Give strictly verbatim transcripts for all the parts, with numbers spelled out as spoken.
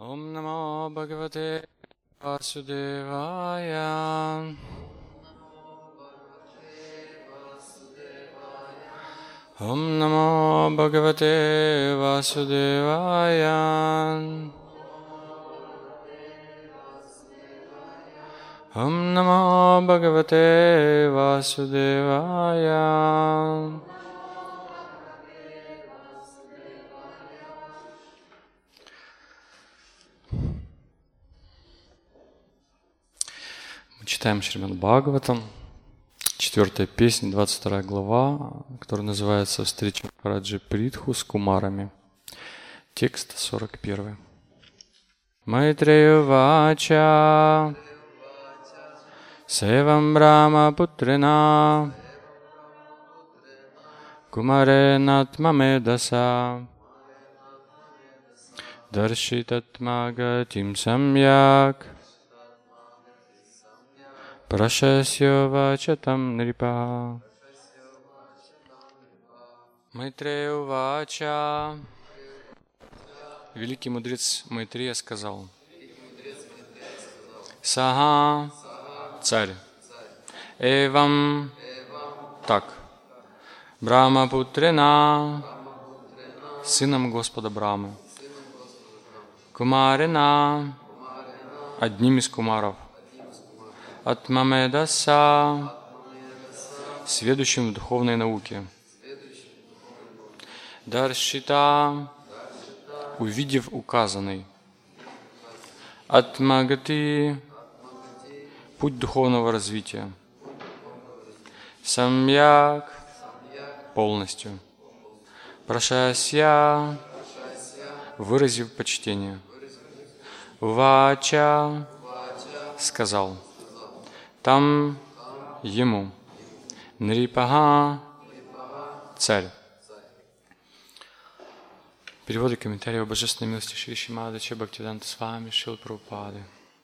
Om Namo Bhagavate Vasudevaya. Om Namo Bhagavate Vasudevaya. Om Namo Bhagavate Vasudevaya. Мы читаем Шримад Бхагаватам, четвертая песня, двадцать вторая глава, которая называется «Встреча Махараджи Притху с кумарами». Текст сорок один. Майтрея вача севам брама путрина кумаренатмамедаса даршитатмагатим самьяк прашасья вачатам нрипа. Майтрея вача. Великий мудрец Майтрея сказал: Саха, царь, эвам, так, Брахма Путрена, сыном Господа Брамы, Кумарена, одним из кумаров, Атмамедаса, сведущим в духовной науке, Даршита, увидев указанный, Атмагати, путь духовного развития, Самьяк, полностью, Прашасья, выразив почтение, Вача, сказал, там ему, Нрипаха, царь. Перевод и комментарий о божественной милости Шри Шримада Бхактивиданта Свами Шрилы Прабхупады.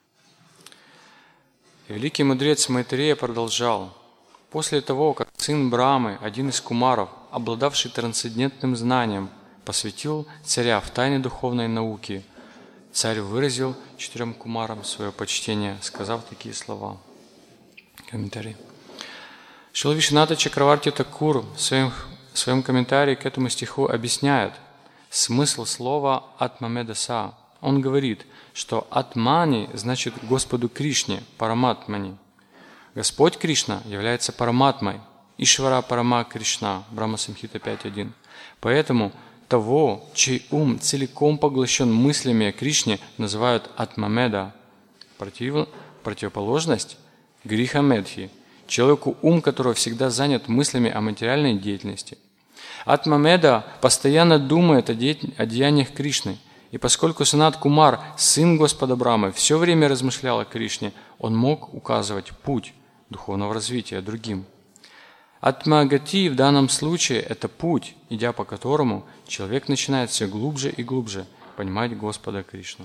Великий мудрец Майтрея продолжал: после того, как сын Брамы, один из кумаров, обладавший трансцендентным знанием, посвятил царя в тайне духовной науки, царь выразил четырем кумарам свое почтение, сказав такие слова. Комментарий. Шрила Вишванатха Чакраварти Такур в своем, в своем комментарии к этому стиху объясняет смысл слова «атмамедаса». Он говорит, что «атмани» значит Господу Кришне, Параматмани. Господь Кришна является Параматмой, Ишвара Парама Кришна, Брахма Самхита пять один. Поэтому того, чей ум целиком поглощен мыслями о Кришне, называют Атмамеда. Против, противоположность Грихамедхи, человеку, ум которого всегда занят мыслями о материальной деятельности. Атмамеда постоянно думает о, де... о деяниях Кришны, и поскольку Санат Кумар, сын Господа Брамы, все время размышлял о Кришне, он мог указывать путь духовного развития другим. Атмагати в данном случае – это путь, идя по которому человек начинает все глубже и глубже понимать Господа Кришну.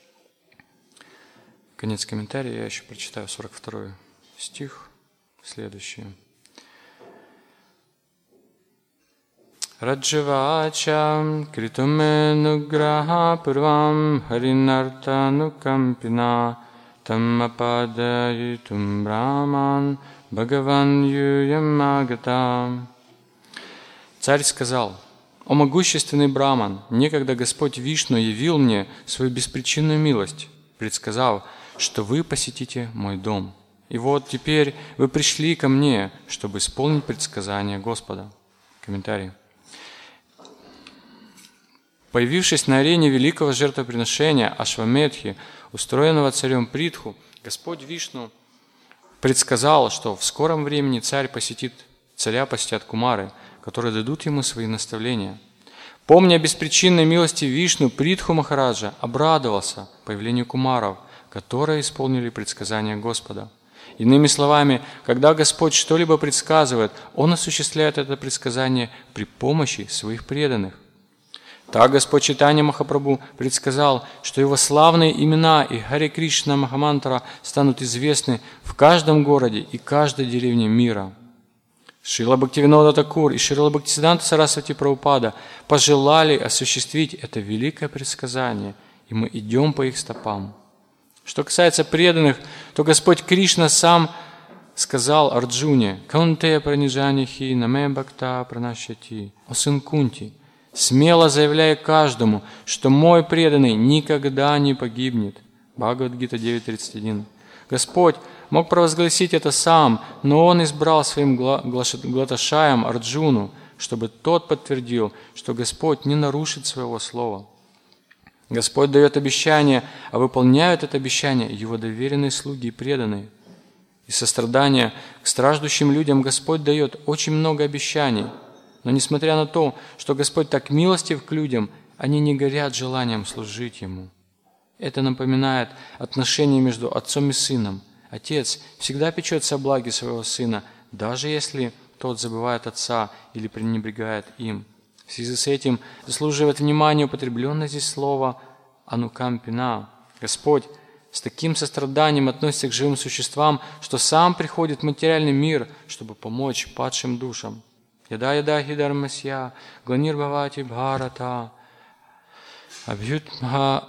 Конец комментария, я еще прочитаю сорок второй стих, следующий. Раджавачам критуменуграха пурвам харинартанукампина таммападаитум браман бхагаван юямагата. Царь сказал: «О могущественный Браман, некогда Господь Вишну явил мне свою беспричинную милость, предсказав, что вы посетите мой дом. И вот теперь вы пришли ко мне, чтобы исполнить предсказание Господа». Комментарий. Появившись на арене великого жертвоприношения Ашвамедхи, устроенного царем Притху, Господь Вишну предсказал, что в скором времени царь посетит, царя посетят кумары, которые дадут ему свои наставления. Помня о беспричинной милости Вишну, Притху Махараджа обрадовался появлению кумаров, которые исполнили предсказания Господа. Иными словами, когда Господь что-либо предсказывает, Он осуществляет это предсказание при помощи своих преданных. Так Господь Чайтанья Махапрабху предсказал, что Его славные имена и Харе Кришна Махамантра станут известны в каждом городе и каждой деревне мира. Шрила Бхактивинода Такур и Шрила Бхактисиданта Сарасвати Прабхупада пожелали осуществить это великое предсказание и мы идем по их стопам. Что касается преданных, то Господь Кришна сам сказал Арджуне: «Каунтея пранижанихи наме бхакта пранашяти». О сын Кунти, смело заявляя каждому, что мой преданный никогда не погибнет. Бхагавад-гита девять тридцать один. Господь мог провозгласить это сам, но Он избрал своим глашатаем Арджуну, чтобы тот подтвердил, что Господь не нарушит своего слова. Господь дает обещание, а выполняют это обещание Его доверенные слуги и преданные. Из сострадания к страждущим людям Господь дает очень много обещаний, но несмотря на то, что Господь так милостив к людям, они не горят желанием служить Ему. Это напоминает отношения между отцом и сыном. Отец всегда печется о благе своего сына, даже если тот забывает отца или пренебрегает им. В связи с этим заслуживает внимания употребленное здесь слово «анукампина». Господь с таким состраданием относится к живым существам, что сам приходит в материальный мир, чтобы помочь падшим душам. «Яда яда хи дармасья гланир бхавати бхарата абхютмха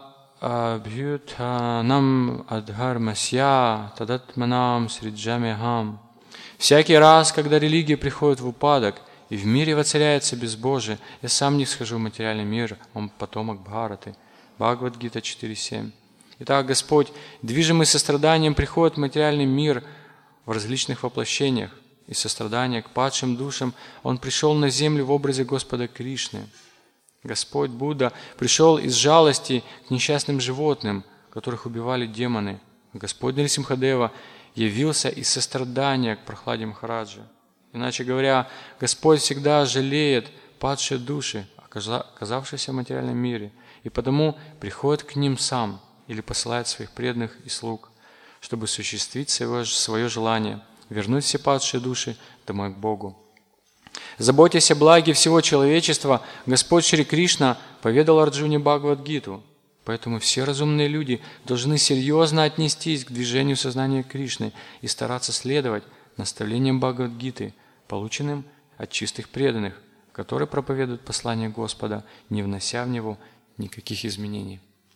абхютханам адхармасья тадатманам сриджамехам». Всякий раз, когда религия приходит в упадок, и в мире воцаряется безбожие, я сам не схожу в материальный мир, он потомок Бхараты. Бхагавад-гита четыре семь. Итак, Господь, движимый состраданием, приходит в материальный мир в различных воплощениях. Из сострадания к падшим душам Он пришел на землю в образе Господа Кришны. Господь Будда пришел из жалости к несчастным животным, которых убивали демоны. Господь Нарисимхадева явился из сострадания к Прахладе Махараджи. Иначе говоря, Господь всегда жалеет падшие души, оказавшиеся в материальном мире, и потому приходит к ним сам или посылает своих преданных и слуг, чтобы осуществить свое, свое желание, вернуть все падшие души домой к Богу. Заботясь о благе всего человечества, Господь Шри Кришна поведал Арджуне Бхагавад-гиту. Поэтому все разумные люди должны серьезно отнестись к движению сознания Кришны и стараться следовать наставлениям Бхагавад-гиты, полученным от чистых преданных, которые проповедуют послание Господа, не внося в него никаких изменений.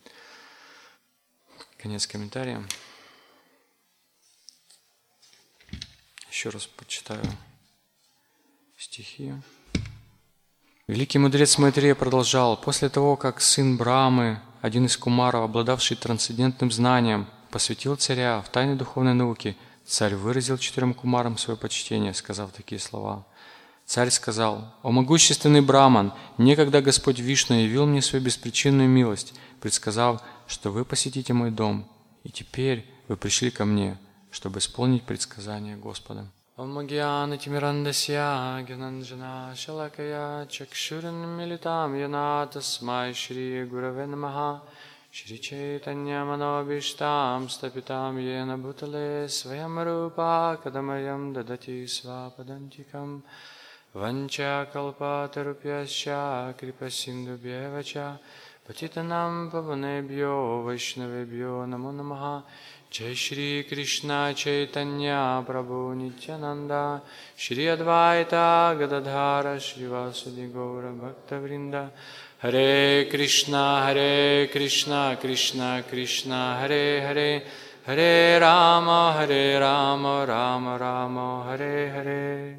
Конец комментария. Еще раз почитаю стихи. Великий мудрец Майтрея продолжал: после того, как сын Брамы, один из кумаров, обладавший трансцендентным знанием, посвятил царя в тайны духовной науки, царь выразил четырем кумарам свое почтение, сказав такие слова. Царь сказал: «О могущественный Браман, некогда Господь Вишну явил мне свою беспричинную милость, предсказав, что вы посетите мой дом, и теперь вы пришли ко мне, чтобы исполнить предсказание Господа». Ом гьяна тимирандасья гьянанджана шалакая чакшуран милитам яна тасмай шри гураве намаха шри чайтанья манобиштам стапитам йена бхутале сваям рупа кадамаям дадати свападантикам ванча калпатарупьясча крипасиндубьевача патитанам паванебьё вайшнавебьё намо намаха. Jai Shri Krishna Chaitanya Prabhu Nityananda Shri Advaita Gadadhara Shri Vasudi Gaura Bhakta Vrinda Hare Krishna Hare Krishna Krishna Krishna Hare Hare Hare Rama Hare Rama Rama Rama Hare Hare.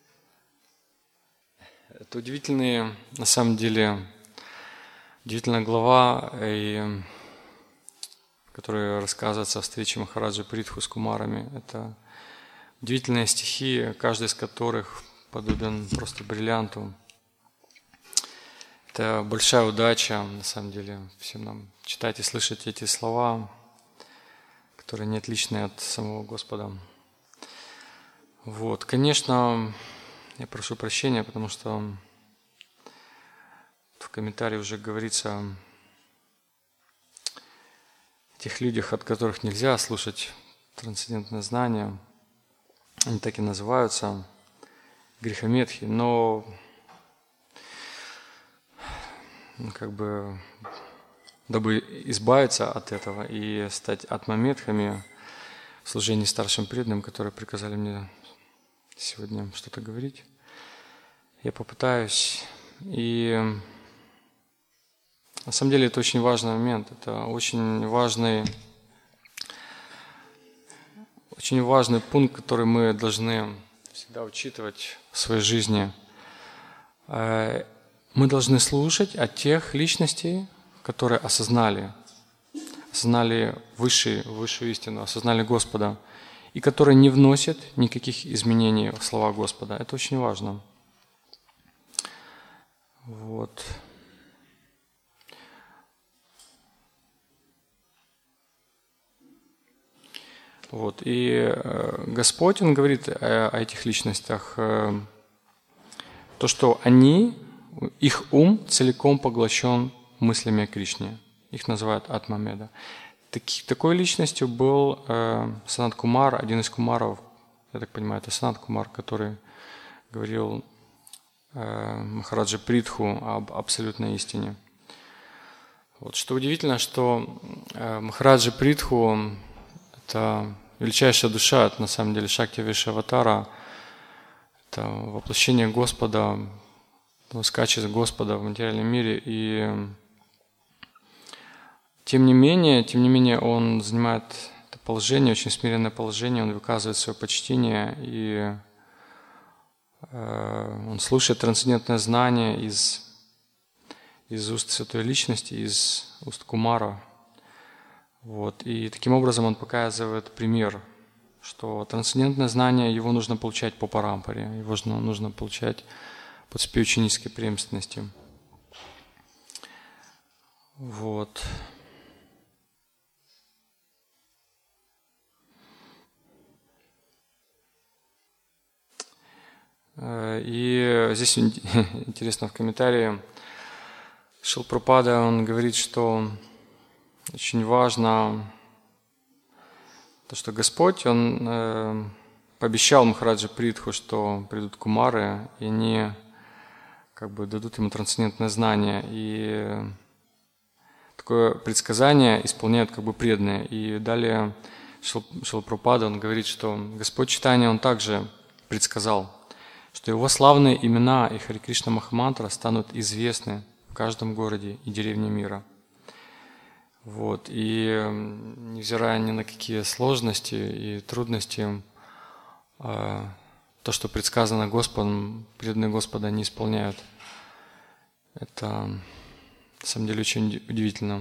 Это удивительные, на самом деле, удивительная глава, и которые рассказываются о встрече Махараджи Притху с кумарами. Это удивительные стихи, каждый из которых подобен просто бриллианту. Это большая удача, на самом деле, всем нам читать и слышать эти слова, которые не отличны от самого Господа. Вот. Конечно, я прошу прощения, потому что в комментарии уже говорится тех людях, от которых нельзя слушать трансцендентное знание. Они так и называются грехометхи, но как бы дабы избавиться от этого и стать атмаметхами в служении старшим преданным, которые приказали мне сегодня что-то говорить, я попытаюсь. И На самом деле это очень важный момент, это очень важный, очень важный пункт, который мы должны всегда учитывать в своей жизни. Мы должны слушать от тех личностей, которые осознали, осознали высшую, высшую истину, осознали Господа, и которые не вносят никаких изменений в слова Господа. Это очень важно. Вот. Вот. И Господь, Он говорит о, о этих личностях, то, что они, их ум целиком поглощен мыслями о Кришне. Их называют Атмамеда. Таки, такой личностью был э, Санат Кумар, один из кумаров, я так понимаю, это Санат Кумар, который говорил э, Махараджа Притху об абсолютной истине. Вот. Что удивительно, что э, Махараджа Притху – это величайшая душа, это на самом деле Шакти Вишаватара, это воплощение Господа, скачет Господа в материальном мире, и тем не менее, тем не менее, он занимает это положение, очень смиренное положение, он выказывает свое почтение, и э, он слушает трансцендентное знание из, из уст Святой Личности, из уст Кумара. Вот. И таким образом он показывает пример, что трансцендентное знание, его нужно получать по парампаре, его нужно, нужно получать по цепи ученической преемственности. Вот. И здесь интересно в комментарии Шрила Прабхупада, он говорит, что очень важно то, что Господь, Он э, пообещал Махараджа Притху, что придут кумары, и они как бы дадут ему трансцендентное знание. И такое предсказание исполняют как бы преданные. И далее Шрила Прабхупада, он говорит, что Господь Чайтанья, Он также предсказал, что его славные имена и Харе Кришна Махамантра станут известны в каждом городе и деревне мира. Вот. И невзирая ни на какие сложности и трудности, то, что предсказано Господом, преданные Господа не исполняют. Это на самом деле очень удивительно.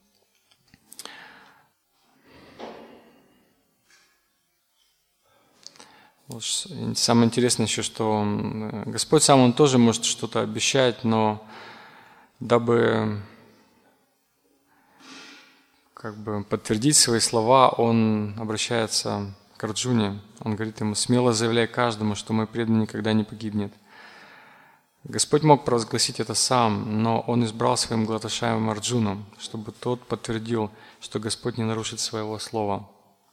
Самое интересное еще, что Господь сам, Он тоже может что-то обещать, но дабы как бы подтвердить свои слова, Он обращается к Арджуне. Он говорит ему: смело заявляй каждому, что мой преданный никогда не погибнет. Господь мог провозгласить это сам, но Он избрал своим глотошаемым Арджуну, чтобы тот подтвердил, что Господь не нарушит своего слова.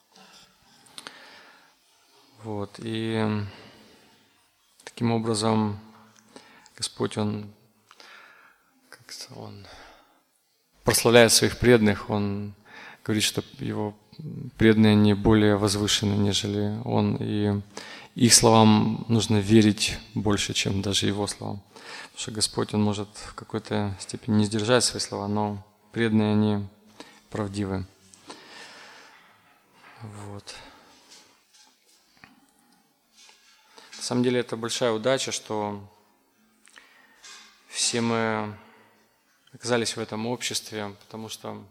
Вот. И таким образом Господь, Он, как-то Он прославляет своих преданных, Он говорит, что Его преданные не более возвышены, нежели Он, и их словам нужно верить больше, чем даже Его словам. Потому что Господь, Он может в какой-то степени не сдержать свои слова, но преданные, они правдивы. Вот. На самом деле это большая удача, что все мы оказались в этом обществе, потому что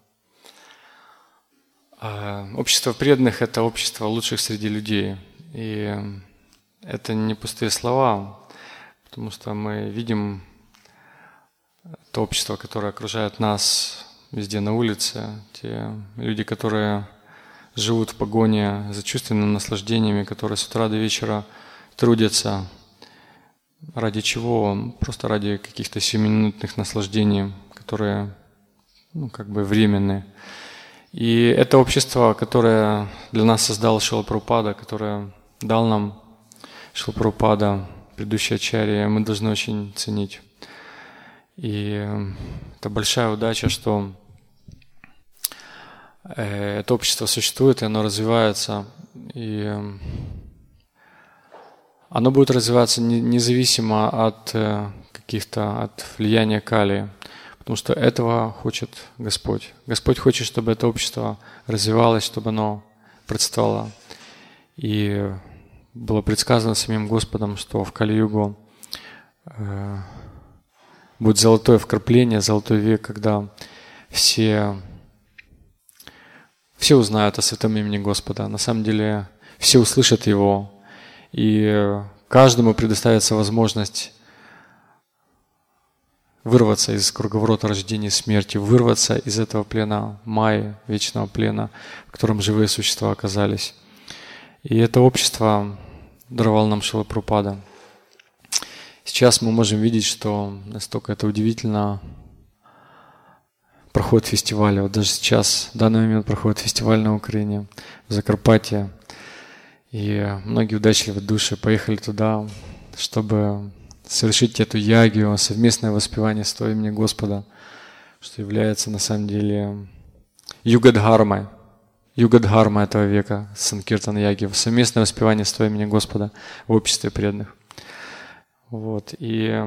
э, общество преданных – это общество лучших среди людей. И это не пустые слова, потому что мы видим то общество, которое окружает нас везде на улице, те люди, которые живут в погоне за чувственными наслаждениями, которые с утра до вечера трудятся. Ради чего? Просто ради каких-то семиминутных наслаждений, которые, ну, как бы временные. И это общество, которое для нас создал Шрила Прабхупада, которое дал нам Шрила Прабхупада, предыдущие ачарьи, мы должны очень ценить. И это большая удача, что это общество существует, и оно развивается, и оно будет развиваться независимо от каких-то, от влияния Кали. Потому что этого хочет Господь. Господь хочет, чтобы это общество развивалось, чтобы оно процветало. И было предсказано самим Господом, что в Кали-югу э, будет золотое вкрапление, золотой век, когда все, все узнают о святом имени Господа. На самом деле все услышат Его, и каждому предоставится возможность вырваться из круговорота рождения и смерти, вырваться из этого плена Майи, вечного плена, в котором живые существа оказались. И это общество даровал нам Шрила Прабхупада. Сейчас мы можем видеть, что настолько это удивительно. Проходит фестиваль. Вот даже сейчас, в данный момент, проходит фестиваль на Украине, в Закарпатье. И многие удачливые души поехали туда, чтобы совершить эту ягью, совместное воспевание святого имени Господа, что является на самом деле югадхармой, югадхарма этого века, санкиртана яги, совместное воспевание святого имени Господа в обществе преданных. Вот, и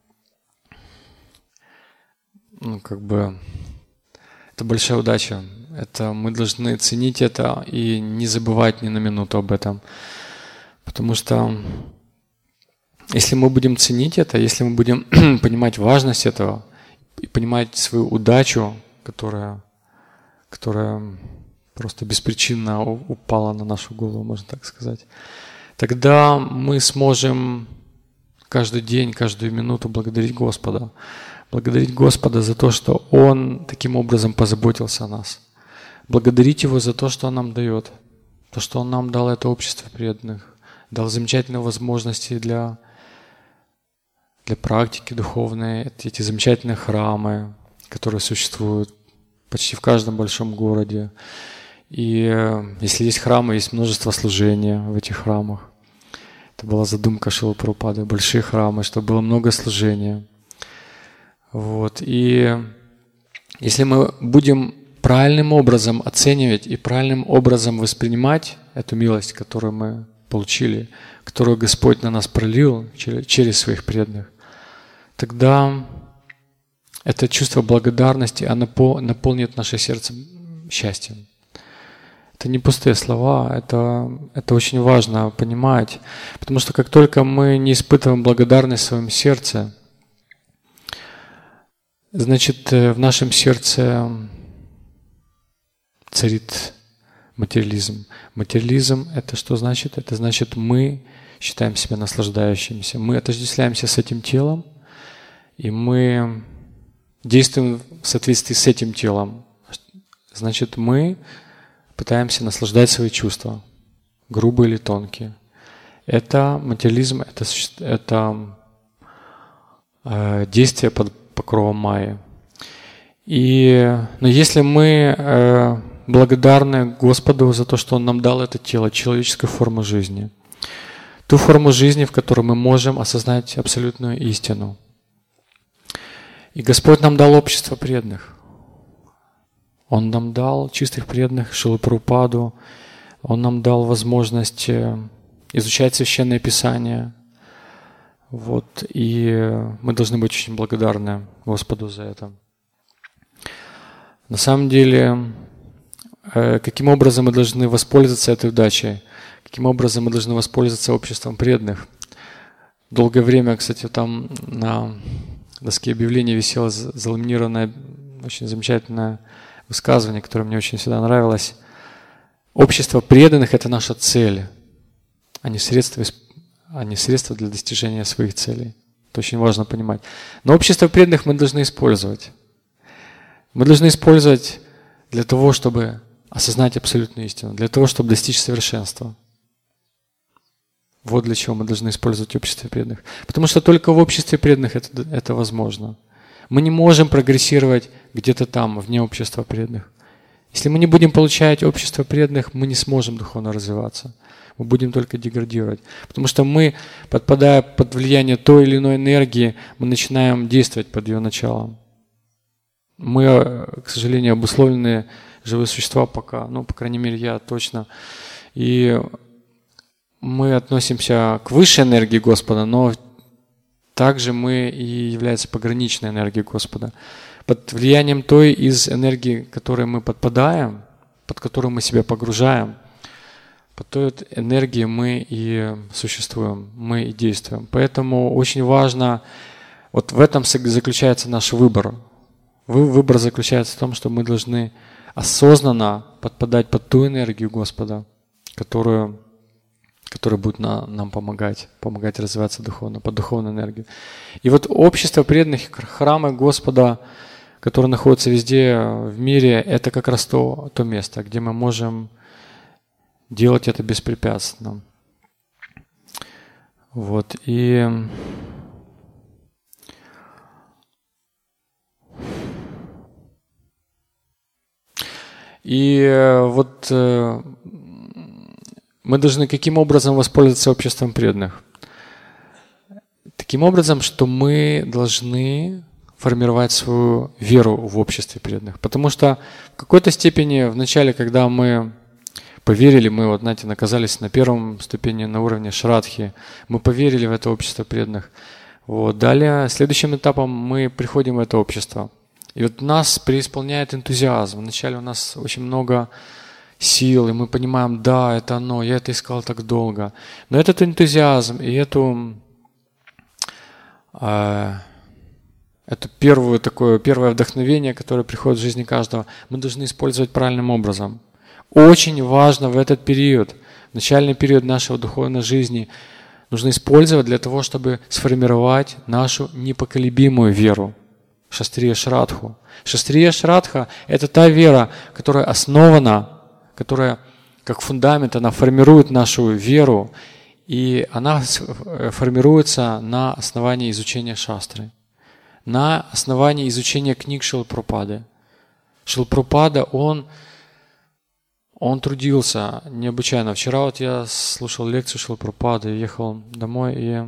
ну, как бы это большая удача. Это мы должны ценить это и не забывать ни на минуту об этом. Потому что если мы будем ценить это, если мы будем понимать важность этого и понимать свою удачу, которая, которая просто беспричинно упала на нашу голову, можно так сказать, тогда мы сможем каждый день, каждую минуту благодарить Господа. Благодарить Господа за то, что Он таким образом позаботился о нас. Благодарить Его за то, что Он нам дает. То, что Он нам дал это общество преданных. Дал замечательные возможности для, для практики духовной. Эти замечательные храмы, которые существуют почти в каждом большом городе. И если есть храмы, есть множество служения в этих храмах. Это была задумка Шрилы Прабхупады. Большие храмы, чтобы было много служения. Вот. И если мы будем правильным образом оценивать и правильным образом воспринимать эту милость, которую мы получили, которую Господь на нас пролил через своих преданных, тогда это чувство благодарности, оно наполнит наше сердце счастьем. Это не пустые слова, это, это очень важно понимать, потому что как только мы не испытываем благодарность в своем сердце, значит, в нашем сердце царит материализм. Материализм – это что значит? Это значит, мы считаем себя наслаждающимися. Мы отождествляемся с этим телом, и мы действуем в соответствии с этим телом. Значит, мы пытаемся наслаждать свои чувства, грубые или тонкие. Это материализм, это, это э, действие под покровом Майи. И, но если мы э, благодарны Господу за то, что Он нам дал это тело, человеческую форму жизни, ту форму жизни, в которой мы можем осознать абсолютную истину. И Господь нам дал общество преданных. Он нам дал чистых преданных, Шрилу Прабхупаду. Он нам дал возможность изучать Священное Писание. Вот, и мы должны быть очень благодарны Господу за это. На самом деле, каким образом мы должны воспользоваться этой удачей? Каким образом мы должны воспользоваться обществом преданных? Долгое время, кстати, там на доске объявлений висело заламинированное, очень замечательное высказывание, которое мне очень всегда нравилось. Общество преданных – это наша цель, а не средство а не средства для достижения своих целей. Это очень важно понимать. Но общество преданных мы должны использовать. Мы должны использовать для того, чтобы осознать абсолютную истину, для того, чтобы достичь совершенства. Вот для чего мы должны использовать общество преданных. Потому что только в обществе преданных это, это возможно. Мы не можем прогрессировать где-то там, вне общества преданных. Если мы не будем получать общество преданных, мы не сможем духовно развиваться. Мы будем только деградировать. Потому что мы, подпадая под влияние той или иной энергии, мы начинаем действовать под ее началом. Мы, к сожалению, обусловленные живые существа пока, ну, по крайней мере, я точно. И мы относимся к высшей энергии Господа, но также мы и являемся пограничной энергией Господа. под влиянием той из энергии, которой мы подпадаем, под которую мы себя погружаем, под той энергией мы и существуем, мы и действуем. Поэтому очень важно, вот в этом заключается наш выбор. Выбор заключается в том, что мы должны осознанно подпадать под ту энергию Господа, которую, которая будет на, нам помогать, помогать развиваться духовно, под духовную энергию. И вот общество преданных, храмы Господа, которые находятся везде в мире, это как раз то, то место, где мы можем делать это беспрепятственно. Вот, и И вот мы должны каким образом воспользоваться обществом преданных? Таким образом, что мы должны формировать свою веру в обществе преданных. Потому что в какой-то степени в начале, когда мы поверили, мы вот, знаете, оказались на первом ступени, на уровне шрадхи, мы поверили в это общество преданных. Вот. Далее, следующим этапом мы приходим в это общество. И вот нас преисполняет энтузиазм. Вначале у нас очень много сил, и мы понимаем, да, это оно, я это искал так долго. Но этот энтузиазм и эту, э, это первое, такое, первое вдохновение, которое приходит в жизни каждого, мы должны использовать правильным образом. Очень важно в этот период, начальный период нашего духовной жизни, нужно использовать для того, чтобы сформировать нашу непоколебимую веру. Шастрия Шрадху. Шастрия Шрадха – это та вера, которая основана, которая как фундамент, она формирует нашу веру, и она формируется на основании изучения шастры, на основании изучения книг Шрилы Прабхупады. Шрила Прабхупада, он, он трудился необычайно. Вчера вот я слушал лекцию Шрилы Прабхупады, ехал домой, и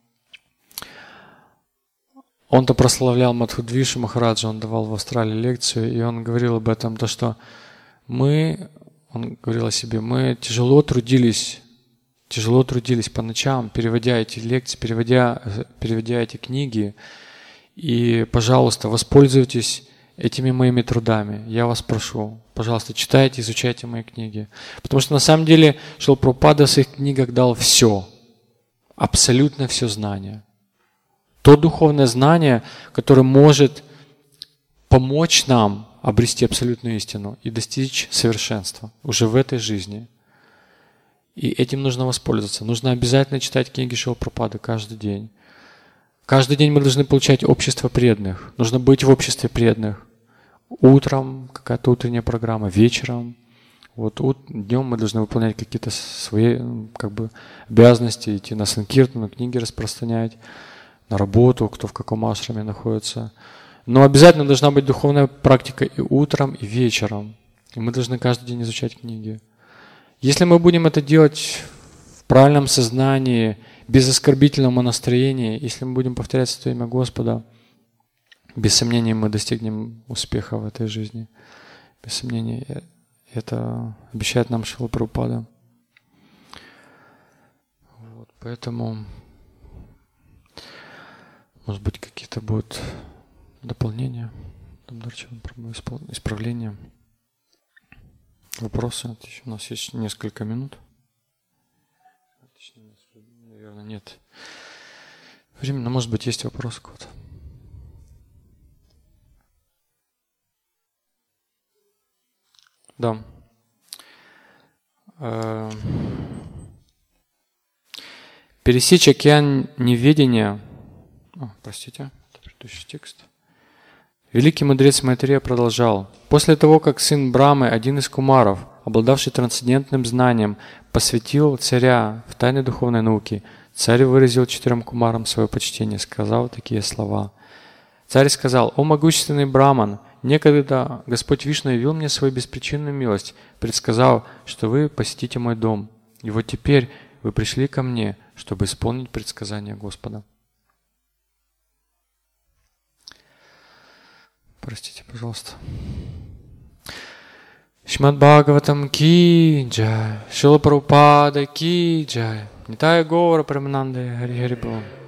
он-то прославлял Мадхудвишу Махараджа, он давал в Австралии лекцию, и он говорил об этом, то что мы, он говорил о себе, мы тяжело трудились, тяжело трудились по ночам, переводя эти лекции, переводя, переводя эти книги, и, пожалуйста, воспользуйтесь этими моими трудами, я вас прошу, пожалуйста, читайте, изучайте мои книги. Потому что на самом деле Шрила Прабхупада в своих книгах дал все, абсолютно все знание. То духовное знание, которое может помочь нам обрести абсолютную истину и достичь совершенства уже в этой жизни. И этим нужно воспользоваться. Нужно обязательно читать книги Шрилы Прабхупады каждый день. Каждый день мы должны получать общество преданных. Нужно быть в обществе преданных. Утром какая-то утренняя программа, вечером. Вот днем мы должны выполнять какие-то свои как бы, обязанности, идти на санкиртану, книги распространять, на работу, кто в каком ашраме находится. Но обязательно должна быть духовная практика и утром, и вечером. И мы должны каждый день изучать книги. Если мы будем это делать в правильном сознании, без оскорбительного настроения, если мы будем повторять свое имя Господа, без сомнения мы достигнем успеха в этой жизни. Без сомнения, это обещает нам Шрила Прабхупада. Вот, поэтому, может быть, какие-то будут дополнения, исправления, вопросы. У нас есть несколько минут. Наверное, нет времени, но, может быть, есть вопрос какой-то. Да. Пересечь океан неведения. О, простите, это предыдущий текст. Великий мудрец Майтрея продолжал. После того, как сын Брамы, один из кумаров, обладавший трансцендентным знанием, посвятил царя в тайны духовной науки, царь выразил четырем кумарам свое почтение, сказав такие слова. Царь сказал: «О могущественный Браман, некогда Господь Вишну явил мне свою беспричинную милость, предсказав, что вы посетите мой дом. И вот теперь вы пришли ко мне, чтобы исполнить предсказание Господа». Простите, пожалуйста. Шримад Бхагаватам ки джай, Шрила Прабхупада ки джай, Нитая Гора Прамананде Хари Хари Бом.